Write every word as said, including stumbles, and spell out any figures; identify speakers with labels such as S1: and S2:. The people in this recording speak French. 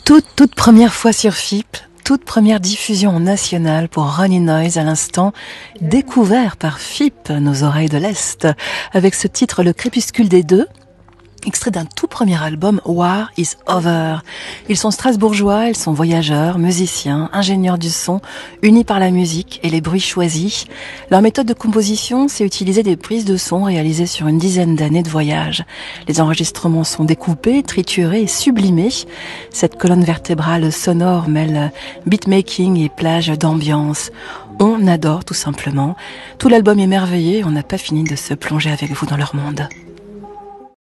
S1: Toute, toute première fois sur F I P, toute première diffusion nationale pour Running Noise à l'instant, découvert par F I P, nos oreilles de l'Est, avec ce titre Le Crépuscule des Deux, extrait d'un tout premier album, War is Over. Ils sont strasbourgeois, ils sont voyageurs, musiciens, ingénieurs du son, unis par la musique et les bruits choisis. Leur méthode de composition, c'est utiliser des prises de son réalisées sur une dizaine d'années de voyage. Les enregistrements sont découpés, triturés et sublimés. Cette colonne vertébrale sonore mêle beatmaking et plage d'ambiance. On adore tout simplement. Tout l'album est merveilleux, on n'a pas fini de se plonger avec vous dans leur monde.